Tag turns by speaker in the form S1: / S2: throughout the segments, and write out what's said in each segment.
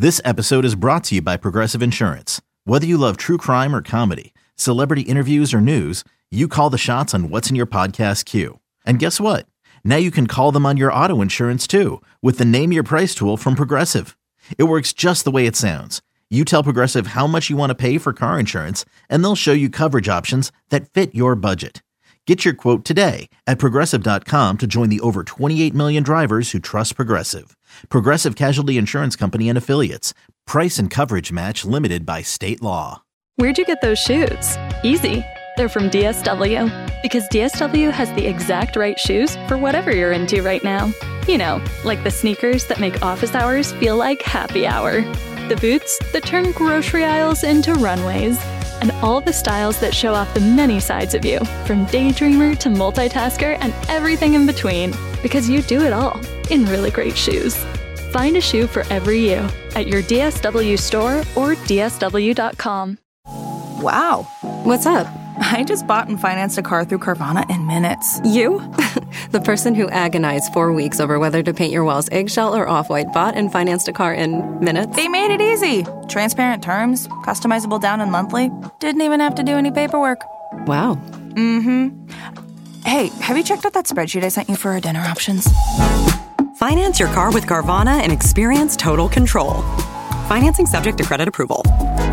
S1: This episode is brought to you by Progressive Insurance. Whether you love true crime or comedy, celebrity interviews or news, you call the shots on what's in your podcast queue. And guess what? Now you can call them on your auto insurance too with the Name Your Price tool from Progressive. It works just the way it sounds. You tell Progressive how much you want to pay for car insurance, and they'll show you coverage options that fit your budget. Get your quote today at Progressive.com to join the over 28 million drivers who trust Progressive. Progressive Casualty Insurance Company and Affiliates. Price and coverage match limited by state law.
S2: Where'd you get those shoes? Easy. They're from DSW. Because DSW has the exact right shoes for whatever you're into right now. You know, like the sneakers that make office hours feel like happy hour. The boots that turn grocery aisles into runways. And all the styles that show off the many sides of you, from daydreamer to multitasker and everything in between. Because you do it all in really great shoes. Find a shoe for every you at your DSW store or DSW.com.
S3: Wow.
S4: What's up?
S3: I just bought and financed a car through Carvana in minutes.
S4: You? The person who agonized 4 weeks over whether to paint your walls eggshell or off-white bought and financed a car in minutes.
S3: They made it easy. Transparent terms, customizable down and monthly. Didn't even have to do any paperwork.
S4: Wow.
S3: Mm-hmm. Hey, have you checked out that spreadsheet I sent you for our dinner options?
S5: Finance your car with Carvana and experience total control. Financing subject to credit approval.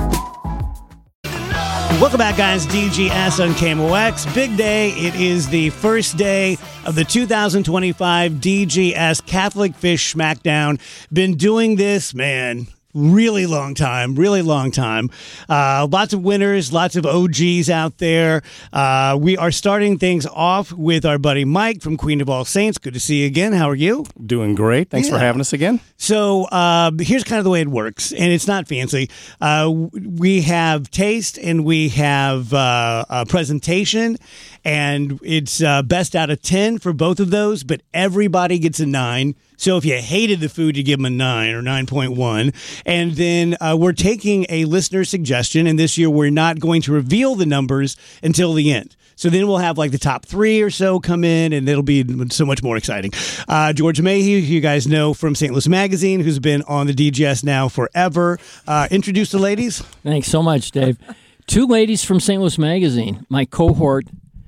S6: Welcome back, guys. DGS on KMOX. Big day. It is the first day of the 2025 DGS Catholic Fish Smackdown. Been doing this, man, really long time. Lots of winners, lots of OGs out there. We are starting things off with our buddy Mike from Queen of All Saints. Good to see you again. How are you?
S7: Doing great. Thanks for having us again.
S6: So here's kind of the way it works, and it's not fancy. We have taste and we have a presentation, and it's best out of 10 for both of those, but everybody gets a 9. So if you hated the food, you give them a 9 or 9.1. And then we're taking a listener suggestion, and this year we're not going to reveal the numbers until the end. So then we'll have like the top 3 or so come in, and it'll be so much more exciting. George Mayhew, who you guys know from St. Louis Magazine, who's been on the DGS now forever. Introduce the ladies.
S8: Thanks so much, Dave. 2 ladies from St. Louis Magazine, my cohort,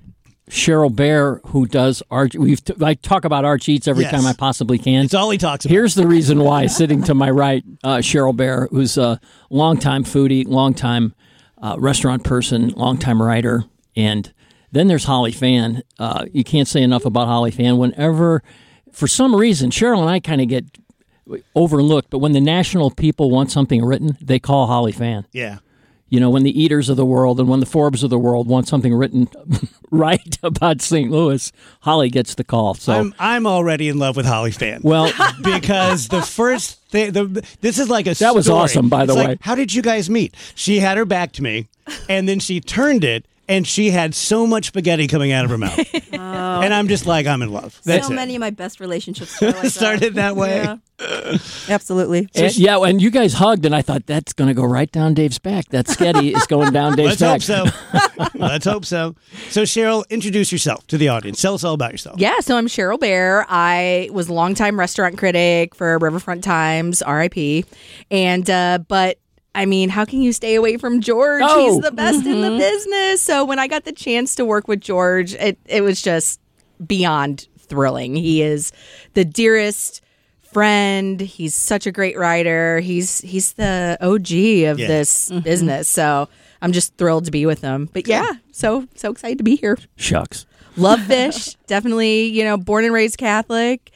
S8: Cheryl Bear, who does Arch. I talk about Arch Eats every time I possibly can.
S6: It's all he talks about.
S8: Here's the reason why. Sitting to my right, Cheryl Bear, who's a longtime foodie, longtime restaurant person, longtime writer, and then there's Holly Fan. You can't say enough about Holly Fan. Whenever, for some reason, Cheryl and I kind of get overlooked, but when the national people want something written, they call Holly Fan.
S6: Yeah.
S8: You know, when the Eaters of the world and when the Forbes of the world want something written right about St. Louis, Holly gets the call. So
S6: I'm already in love with Holly Fan.
S8: Well,
S6: because the first thing, this is like a story.
S8: That was awesome, by the way.
S6: Like, how did you guys meet? She had her back to me, and then she turned it, and she had so much spaghetti coming out of her mouth. And I'm just like, I'm in love. That's
S9: so many of my best relationships started
S6: that way.
S9: Yeah. Absolutely.
S8: And you guys hugged, and I thought, that's going to go right down Dave's back. That sketty is going down Dave's back.
S6: Let's hope so. Let's hope so. So, Cheryl, introduce yourself to the audience. Tell us all about yourself.
S9: Yeah, so I'm Cheryl Bear. I was a longtime restaurant critic for Riverfront Times, RIP. And, but I mean, how can you stay away from George?
S8: Oh.
S9: He's the best in the business. So when I got the chance to work with George, it was just beyond thrilling. He is the dearest friend. He's such a great writer. He's the OG of this business. So I'm just thrilled to be with him. But so excited to be here.
S8: Shucks.
S9: Love fish. Definitely, born and raised Catholic.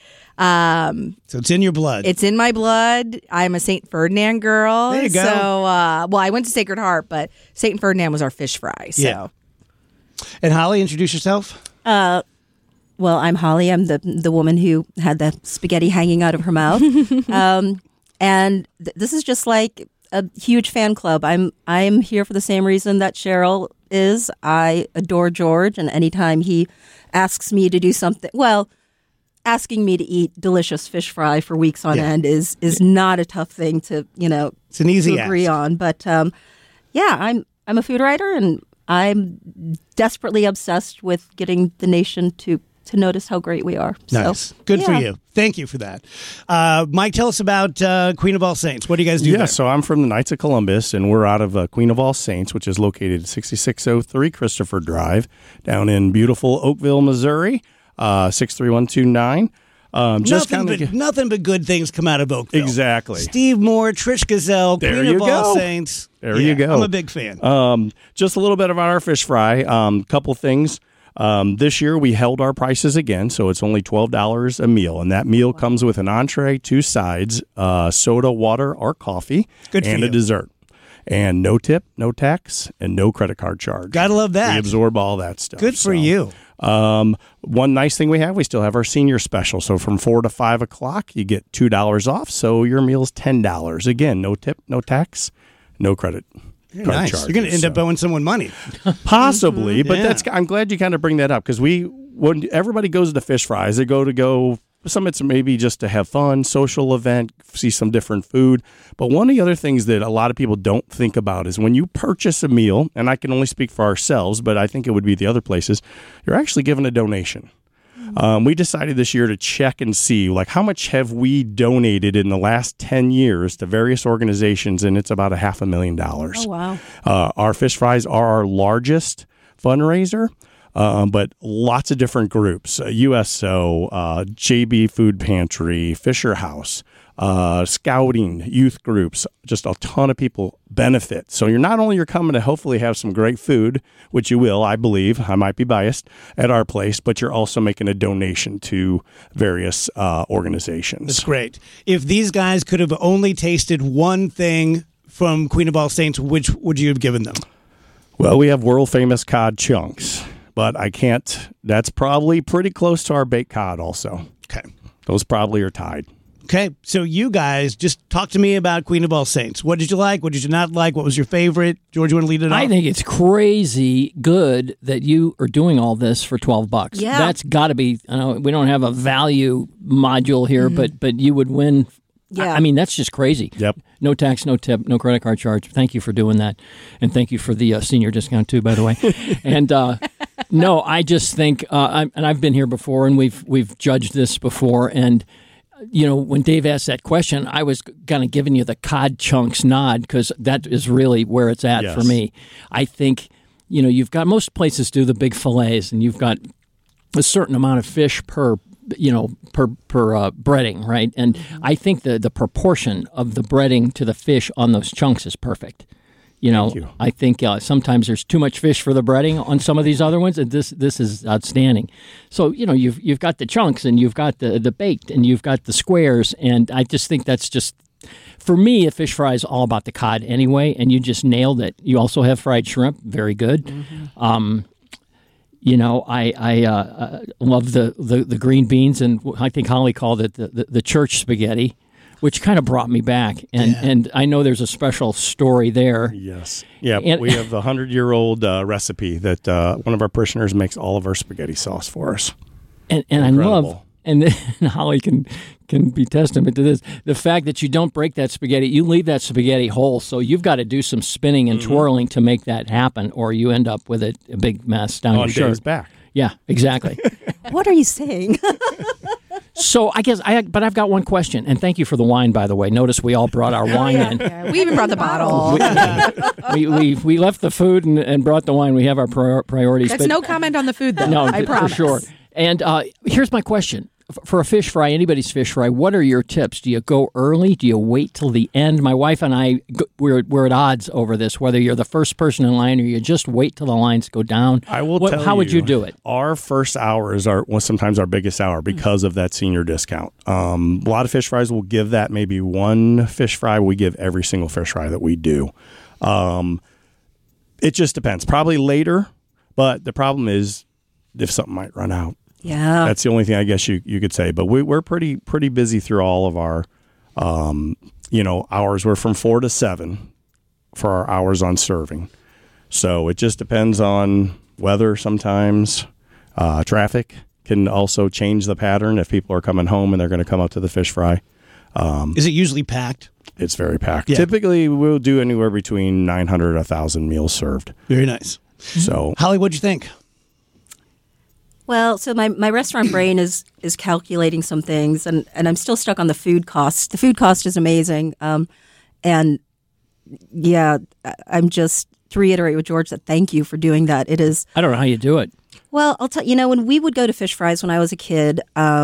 S6: So it's in your blood.
S9: It's in my blood. I'm a St. Ferdinand girl.
S6: There you go.
S9: So, I went to Sacred Heart, but St. Ferdinand was our fish fry. So.
S6: Yeah. And Holly, introduce yourself.
S10: Well, I'm Holly. I'm the woman who had the spaghetti hanging out of her mouth. And this is just like a huge fan club. I'm here for the same reason that Cheryl is. I adore George, and anytime he asks me to do something, asking me to eat delicious fish fry for weeks on end is not a tough thing to
S6: it's an easy
S10: to agree
S6: ask.
S10: on. But I'm a food writer, and I'm desperately obsessed with getting the nation to to notice how great we are.
S6: Nice.
S10: So,
S6: Good for
S10: yeah.
S6: you. Thank you for that. Mike, tell us about Queen of All Saints. What do you guys do there?
S7: So I'm from the Knights of Columbus, and we're out of Queen of All Saints, which is located at 6603 Christopher Drive down in beautiful Oakville, Missouri, 63129.
S6: Nothing but good things come out of Oakville.
S7: Exactly.
S6: Steve Moore, Trish Gazelle, Queen of All Saints.
S7: There you go.
S6: I'm a big fan.
S7: Just a little bit about our fish fry. Couple things. This year we held our prices again, so it's only $12 a meal, and that meal comes with an entree, 2 sides, soda, water, or coffee, and a dessert. And no tip, no tax, and no credit card charge.
S6: Gotta love that.
S7: We absorb all that stuff.
S6: Good for you.
S7: One nice thing we still have our senior special. So from 4 to 5 o'clock, you get $2 off. So your meal's $10. Again, no tip, no tax, no credit card
S6: nice.
S7: charge.
S6: You're going to end up owing someone money.
S7: Possibly, but I'm glad you kind of bring that up, because when everybody goes to fish fries, they go. Some it's maybe just to have fun, social event, see some different food. But one of the other things that a lot of people don't think about is when you purchase a meal, and I can only speak for ourselves, but I think it would be the other places, you're actually given a donation. We decided this year to check and see, like, how much have we donated in the last 10 years to various organizations, and it's about $500,000.
S10: Oh, wow.
S7: Our fish fries are our largest fundraiser. But lots of different groups, USO, JB Food Pantry, Fisher House, scouting, youth groups, just a ton of people benefit. So you're coming to hopefully have some great food, which you will, I believe, I might be biased, at our place, but you're also making a donation to various organizations.
S6: That's great. If these guys could have only tasted one thing from Queen of All Saints, which would you have given them?
S7: Well, we have world famous cod chunks. But I can't. That's probably pretty close to our baked cod also.
S6: Okay.
S7: Those probably are tied.
S6: Okay. So you guys just talk to me about Queen of All Saints. What did you like? What did you not like? What was your favorite? George, you want to lead it off?
S8: I think it's crazy good that you are doing all this for $12.
S10: Yeah.
S8: That's got to be, I know we don't have a value module here, but you would win.
S10: Yeah.
S8: I mean, that's just crazy.
S7: Yep.
S8: No tax, no tip, no credit card charge. Thank you for doing that. And thank you for the senior discount, too, by the way. And no, I just think, and I've been here before, and we've judged this before. And, you know, when Dave asked that question, I was kind of giving you the cod chunks nod, because that is really where it's at for me. I think, you know, you've got, most places do the big fillets, and you've got a certain amount of fish per breading, right? And I think the proportion of the breading to the fish on those chunks is perfect. You know, I think sometimes there's too much fish for the breading on some of these other ones, and this is outstanding. So, you know, you've got the chunks, and you've got the baked, and you've got the squares, and I just think that's just, for me, a fish fry is all about the cod anyway, and you just nailed it. You also have fried shrimp, very good. You know, I love the green beans, and I think Holly called it the church spaghetti, which kind of brought me back. And I know there's a special story there.
S7: Yes. Yeah, we have the 100-year-old recipe that one of our parishioners makes all of our spaghetti sauce for us.
S8: And I love, and Holly can be testament to this, the fact that you don't break that spaghetti, you leave that spaghetti whole, so you've got to do some spinning and twirling to make that happen, or you end up with a big mess down your shirt.
S7: Dave's back.
S8: Yeah, exactly.
S10: What are you saying?
S8: So I guess but I've got one question, and thank you for the wine, by the way. Notice we all brought our wine in.
S9: Yeah, we even brought the bottle.
S8: We left the food and brought the wine. We have our priorities.
S9: That's no comment on the food, though.
S8: No,
S9: I promise.
S8: for sure. And here's my question. For a fish fry, anybody's fish fry, what are your tips? Do you go early? Do you wait till the end? My wife and I, we're at odds over this, whether you're the first person in line or you just wait till the lines go down.
S7: I will tell you.
S8: How would you do it?
S7: Our first hour is sometimes our biggest hour because of that senior discount. A lot of fish fries will give that maybe one fish fry. We give every single fish fry that we do. It just depends. Probably later, but the problem is if something might run out.
S10: Yeah,
S7: that's the only thing I guess you could say. But we're pretty busy through all of our, hours. We're from 4 to 7 for our hours on serving. So it just depends on weather. Sometimes traffic can also change the pattern. If people are coming home and they're going to come up to the fish fry,
S6: is it usually packed?
S7: It's very packed.
S6: Yeah.
S7: Typically, we'll do anywhere between 900 and 1,000 meals served.
S6: Very nice.
S7: So,
S6: Holly, what'd you think?
S10: Well, so my restaurant brain is calculating some things, and I'm still stuck on the food cost. The food cost is amazing. And yeah, I'm just to reiterate with George that thank you for doing that. It is.
S8: I don't know how you do it.
S10: Well, I'll tell you, when we would go to Fish Fries when I was a kid,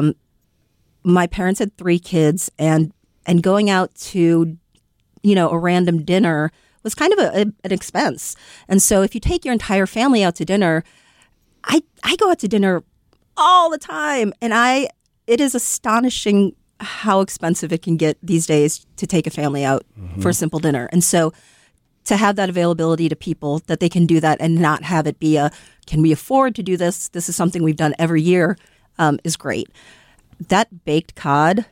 S10: my parents had 3 kids, and going out to, a random dinner was kind of an expense. And so if you take your entire family out to dinner, I go out to dinner all the time, and it is astonishing how expensive it can get these days to take a family out for a simple dinner. And so to have that availability to people that they can do that and not have it be can we afford to do this? This is something we've done every year, is great. That baked cod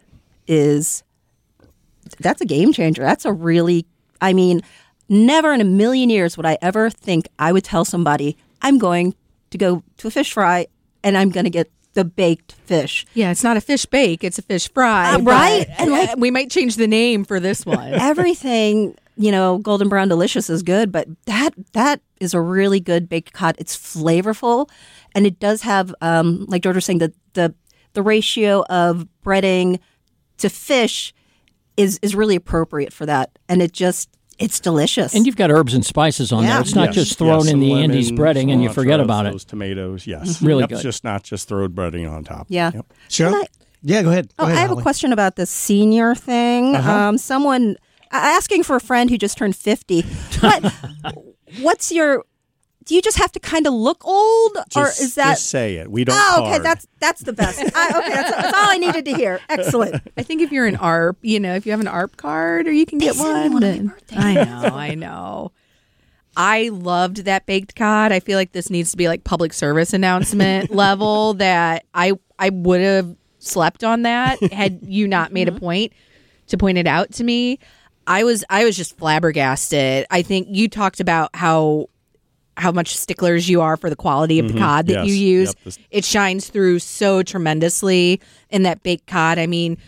S10: that's a game changer. That's a really, never in a million years would I ever think I would tell somebody I'm going to go to a fish fry and I'm going to get the baked fish.
S9: Yeah, it's not a fish bake, it's a fish fry.
S10: Right?
S9: And we might change the name for this one.
S10: Everything, golden brown delicious is good, but that is a really good baked cod. It's flavorful, and it does have, like George was saying, the ratio of breading to fish is really appropriate for that, and it's delicious.
S8: And you've got herbs and spices on there. It's not just thrown in the
S7: lemon,
S8: Andes breading and you forget about it.
S7: Those tomatoes, yes.
S8: Really
S7: good.
S8: good.
S7: It's just not just thrown breading on top.
S10: Yeah.
S7: Yep.
S6: Sure. Yeah, go ahead.
S10: I have a question about the senior thing. Someone asking for a friend who just turned 50. What's your? Do you just have to kind of look old, or is that?
S7: Just say it. We don't.
S10: Oh, okay.
S7: card.
S10: That's the best. Okay, that's all I needed to hear. Excellent.
S9: I think if you're an ARP, if you have an ARP card, or you can get one.
S10: On my birthday.
S9: I know. I loved that baked cod. I feel like this needs to be like public service announcement level. That I would have slept on that had you not made a point to point it out to me. I was just flabbergasted. I think you talked about how much sticklers you are for the quality of the cod that you use. Yep. It shines through so tremendously in that baked cod.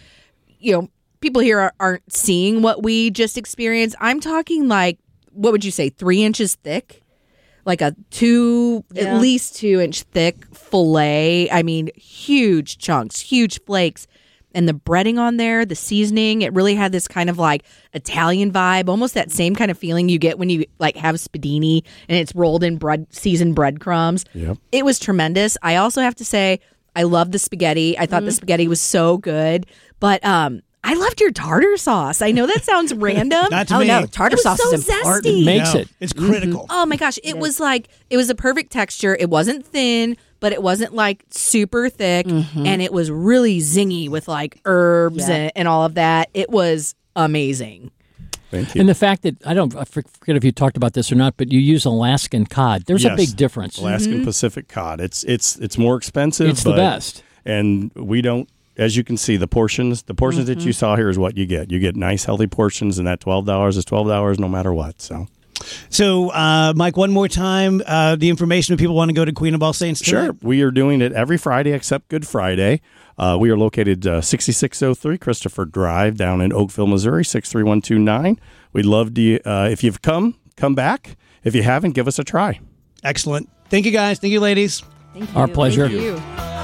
S9: People here aren't seeing what we just experienced. I'm talking like, what would you say, 3 inches thick? Like at least 2 inch thick fillet. Huge chunks, huge flakes. And the breading on there, the seasoning, it really had this kind of like Italian vibe, almost that same kind of feeling you get when you like have spadini and it's rolled in seasoned breadcrumbs.
S7: Yep.
S9: It was tremendous. I also have to say, I love the spaghetti. I thought the spaghetti was so good. But I loved your tartar sauce. I know that sounds random.
S6: Not to me.
S10: No, tartar sauce
S9: so
S10: is important.
S9: zesty.
S8: Makes it.
S6: It's critical.
S9: Oh my gosh. It was a perfect texture. It wasn't thin, but it wasn't like super thick. And it was really zingy with like herbs and all of that. It was amazing.
S7: Thank you.
S8: And the fact that, I forget if you talked about this or not, but you use Alaskan cod. There's a big difference.
S7: Alaskan Pacific cod. It's more expensive.
S8: It's the best. And
S7: we don't, as you can see, the portions that you saw here is what you get. You get nice, healthy portions, and that $12 is $12 no matter what.
S6: So, Mike, one more time, the information if people want to go to Queen of All Saints tonight.
S7: Sure. We are doing it every Friday except Good Friday. We are located 6603 Christopher Drive down in Oakville, Missouri, 63129. We'd love to, if you've come back. If you haven't, give us a try.
S6: Excellent. Thank you, guys. Thank you, ladies.
S10: Thank you.
S8: Our pleasure.
S9: Thank you.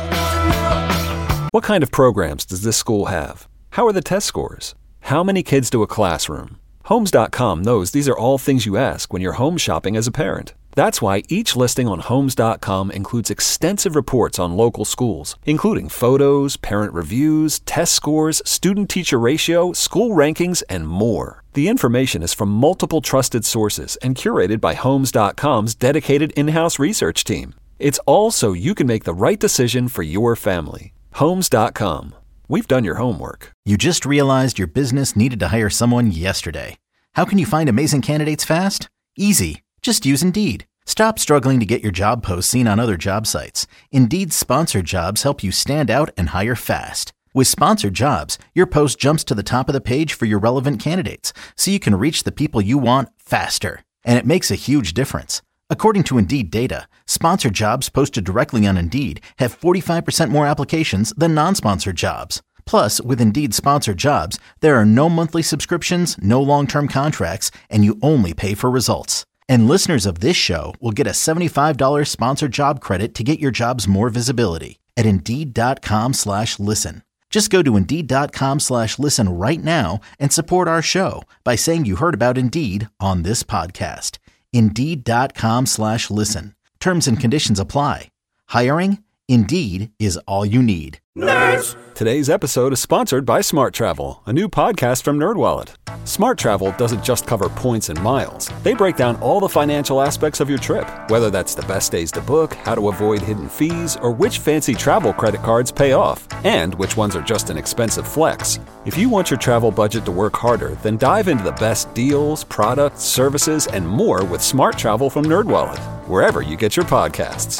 S11: What kind of programs does this school have? How are the test scores? How many kids to a classroom? Homes.com knows these are all things you ask when you're home shopping as a parent. That's why each listing on Homes.com includes extensive reports on local schools, including photos, parent reviews, test scores, student-teacher ratio, school rankings, and more. The information is from multiple trusted sources and curated by Homes.com's dedicated in-house research team. It's all so you can make the right decision for your family. Homes.com. We've done your homework.
S1: You just realized your business needed to hire someone yesterday. How can you find amazing candidates fast? Easy. Just use Indeed. Stop struggling to get your job posts seen on other job sites. Indeed's sponsored jobs help you stand out and hire fast. With sponsored jobs, your post jumps to the top of the page for your relevant candidates, so you can reach the people you want faster. And it makes a huge difference. According to Indeed data, sponsored jobs posted directly on Indeed have 45% more applications than non-sponsored jobs. Plus, with Indeed sponsored jobs, there are no monthly subscriptions, no long-term contracts, and you only pay for results. And listeners of this show will get a $75 sponsored job credit to get your jobs more visibility at Indeed.com/listen. Just go to Indeed.com/listen right now and support our show by saying you heard about Indeed on this podcast. Indeed.com/listen. Terms and conditions apply. Hiring? Indeed is all you need.
S11: Nerds! Today's episode is sponsored by Smart Travel, a new podcast from NerdWallet. Smart Travel doesn't just cover points and miles. They break down all the financial aspects of your trip, whether that's the best days to book, how to avoid hidden fees, or which fancy travel credit cards pay off, and which ones are just an expensive flex. If you want your travel budget to work harder, then dive into the best deals, products, services, and more with Smart Travel from NerdWallet, wherever you get your podcasts.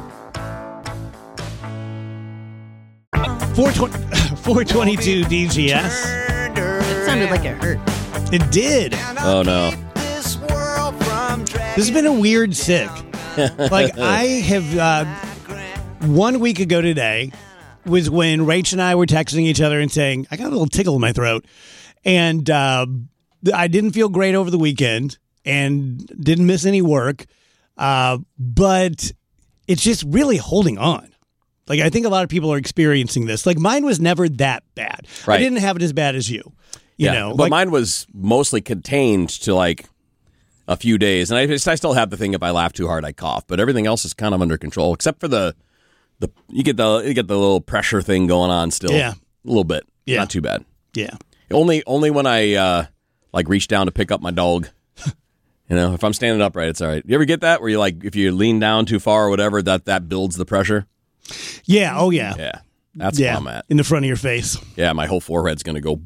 S6: 422 DGS.
S9: It sounded like it hurt.
S6: It did.
S12: Oh, no.
S6: This has been a weird sick. Like, I have, 1 week ago today was when Rach and I were texting each other and saying, I got a little tickle in my throat. And I didn't feel great over the weekend and didn't miss any work. But it's just really holding on. Like, I think a lot of people are experiencing this. Like, mine was never that bad.
S12: Right.
S6: I didn't have it as bad as you. You know,
S12: but
S6: like,
S12: mine was mostly contained to like a few days, and I still have the thing if I laugh too hard I cough, but everything else is kind of under control except for the you get the little pressure thing going on still.
S6: Yeah,
S12: a little bit.
S6: Yeah,
S12: not too bad.
S6: Yeah,
S12: only when I like reach down to pick up my dog. You know, if I'm standing upright, it's all right. You ever get that where you like if you lean down too far or whatever that builds the pressure?
S6: Yeah. Oh yeah.
S12: Yeah. That's where I'm at.
S6: In the front of your face.
S12: Yeah, my whole forehead's going to go.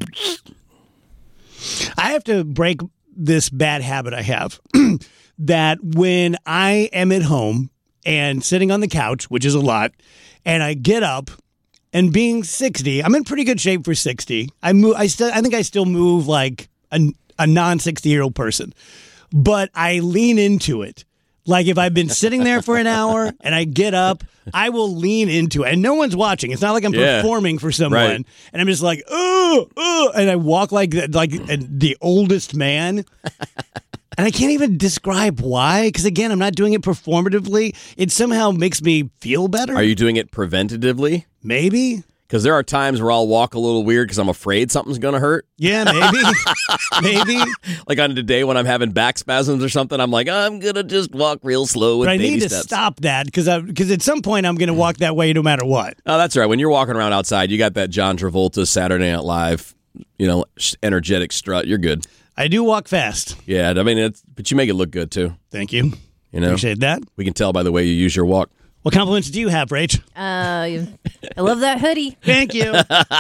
S6: I have to break this bad habit I have that when I am at home and sitting on the couch, which is a lot, and I get up and being 60, I'm in pretty good shape for 60. I think I still move like a non-60-year-old person, but I lean into it. Like if I've been sitting there for an hour and I get up, I will lean into it. And no one's watching. It's not like I'm performing for someone.
S12: Right.
S6: And I'm just like, and I walk like the oldest man. And I can't even describe why. Because again, I'm not doing it performatively. It somehow makes me feel better.
S12: Are you doing it preventatively?
S6: Maybe.
S12: Because there are times where I'll walk a little weird because I'm afraid something's going to hurt.
S6: Yeah, maybe. Maybe.
S12: Like on a day when I'm having back spasms or something, I'm like, I'm going to just walk real slow with baby steps.
S6: But I need to stop that because at some point I'm going to walk that way no matter what.
S12: Oh, that's right. When you're walking around outside, you got that John Travolta Saturday Night Live, energetic strut. You're good.
S6: I do walk fast.
S12: Yeah, I mean, but you make it look good too.
S6: Thank you. Appreciate that.
S12: We can tell by the way you use your walk.
S6: What compliments do you have, Rach?
S9: I love that hoodie.
S6: Thank you.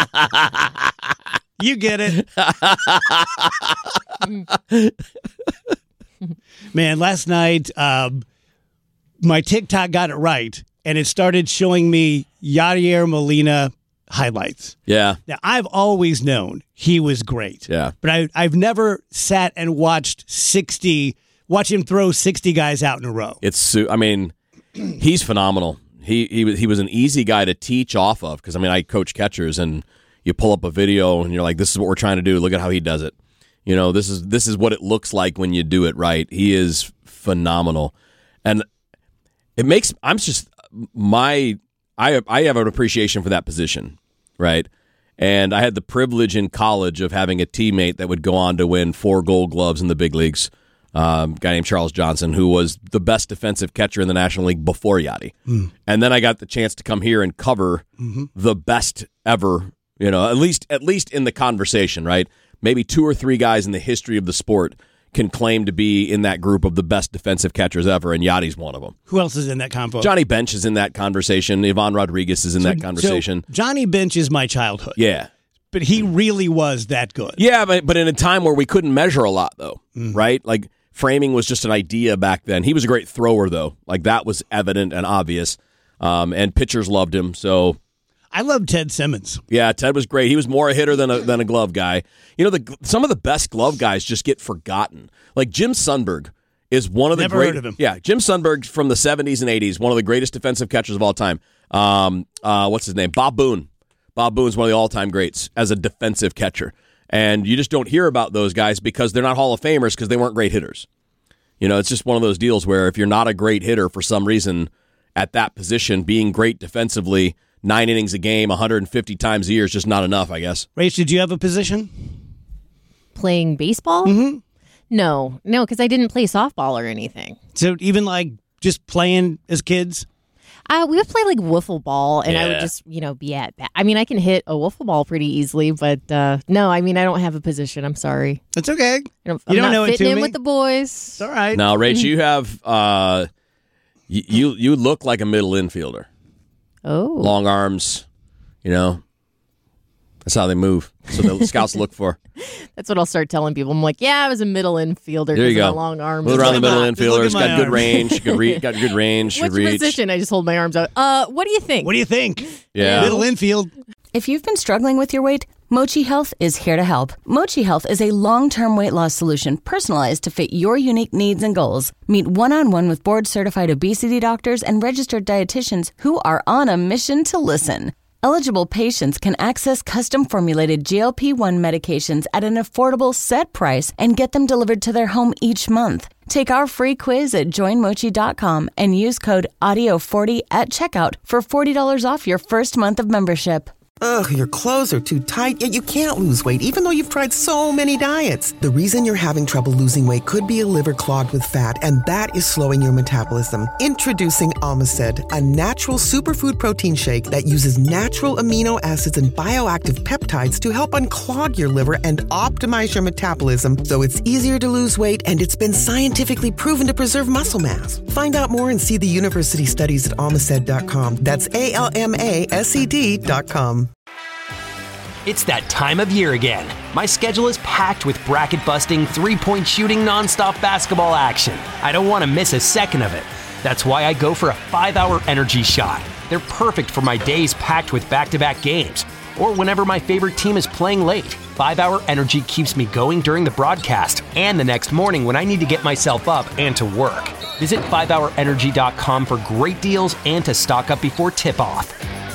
S6: You get it. Man, last night, my TikTok got it right, and it started showing me Yadier Molina highlights.
S12: Yeah.
S6: Now, I've always known he was great.
S12: Yeah.
S6: But I've never sat and watch him throw 60 guys out in a row.
S12: He's phenomenal. He was an easy guy to teach off of because, I coach catchers, and you pull up a video, and you're like, this is what we're trying to do. Look at how he does it. This is what it looks like when you do it right. He is phenomenal. And it makes – I have an appreciation for that position, right? And I had the privilege in college of having a teammate that would go on to win 4 Gold Gloves in the big leagues. A guy named Charles Johnson, who was the best defensive catcher in the National League before Yadi. And then I got the chance to come here and cover the best ever, at least in the conversation, right? Maybe 2 or 3 guys in the history of the sport can claim to be in that group of the best defensive catchers ever, and Yadi's one of them.
S6: Who else is in that convo?
S12: Johnny Bench is in that conversation. Ivan Rodriguez is in that conversation.
S6: So Johnny Bench is my childhood.
S12: Yeah.
S6: But he really was that good.
S12: Yeah, but in a time where we couldn't measure a lot, though, right? Like, framing was just an idea back then. He was a great thrower, though. Like, that was evident and obvious. And pitchers loved him, so...
S6: I love Ted Simmons.
S12: Yeah, Ted was great. He was more a hitter than a glove guy. Some of the best glove guys just get forgotten. Like Jim Sundberg is one of the
S6: Never heard of him.
S12: Yeah, Jim Sundberg from the 70s and 80s, one of the greatest defensive catchers of all time. What's his name? Bob Boone. Bob Boone's one of the all-time greats as a defensive catcher. And you just don't hear about those guys because they're not Hall of Famers because they weren't great hitters. It's just one of those deals where if you're not a great hitter for some reason at that position, being great defensively, 9 innings a game, 150 times a year is just not enough, I guess.
S6: Rach, did you have a position?
S13: Playing baseball?
S6: Mm-hmm.
S13: No, because I didn't play softball or anything.
S6: So even like just playing as kids?
S13: We would play like wiffle ball, and I would just, be at bat. I mean, I can hit a wiffle ball pretty easily, but no, I don't have a position. I'm sorry.
S6: That's okay.
S13: I'm not
S6: know it
S13: fitting
S6: to
S13: in
S6: me.
S13: with the boys.
S6: It's all right.
S12: Now, Rach, you have you look like a middle infielder.
S13: Oh,
S12: long arms. That's how they move. So the scouts look for.
S13: That's what I'll start telling people. I'm like, I was a middle infielder.
S12: There you go.
S13: Of my long arms.
S12: Move around the middle infielder. It's got good
S6: arms.
S12: range. Got good range.
S13: What's
S12: good
S13: your
S12: reach.
S13: position? I just hold my arms out. What do you think?
S6: What do you think?
S12: Yeah.
S6: Middle infield.
S14: If you've been struggling with your weight, Mochi Health is here to help. Mochi Health is a long-term weight loss solution personalized to fit your unique needs and goals. Meet one-on-one with board-certified obesity doctors and registered dietitians who are on a mission to listen. Eligible patients can access custom-formulated GLP-1 medications at an affordable set price and get them delivered to their home each month. Take our free quiz at joinmochi.com and use code AUDIO40 at checkout for $40 off your first month of membership.
S15: Ugh, your clothes are too tight, yet you can't lose weight even though you've tried so many diets. The reason you're having trouble losing weight could be a liver clogged with fat, and that is slowing your metabolism. Introducing Omicid, a natural superfood protein shake that uses natural amino acids and bioactive peptides to help unclog your liver and optimize your metabolism so it's easier to lose weight, and it's been scientifically proven to preserve muscle mass. Find out more and see the university studies at Omicid.com. That's ALMASED.com.
S16: It's that time of year again. My schedule is packed with bracket-busting, three-point shooting, nonstop basketball action. I don't want to miss a second of it. That's why I go for a 5-hour energy shot. They're perfect for my days packed with back-to-back games, or whenever my favorite team is playing late. 5-hour energy keeps me going during the broadcast and the next morning when I need to get myself up and to work. Visit 5hourenergy.com for great deals and to stock up before tip-off.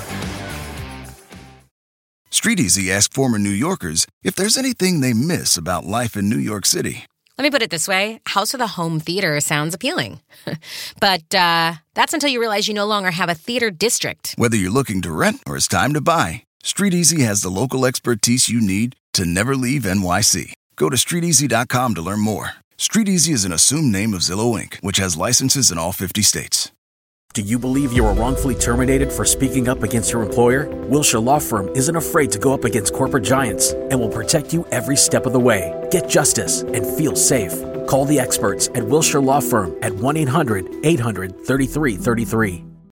S17: StreetEasy asked former New Yorkers if there's anything they miss about life in New York City.
S18: Let me put it this way. House with a home theater sounds appealing. But that's until you realize you no longer have a theater district.
S17: Whether you're looking to rent or it's time to buy, StreetEasy has the local expertise you need to never leave NYC. Go to StreetEasy.com to learn more. StreetEasy is an assumed name of Zillow Inc., which has licenses in all 50 states.
S19: Do you believe you were wrongfully terminated for speaking up against your employer? Wilshire Law Firm isn't afraid to go up against corporate giants and will protect you every step of the way. Get justice and feel safe. Call the experts at Wilshire Law Firm at 1-800-800-3333.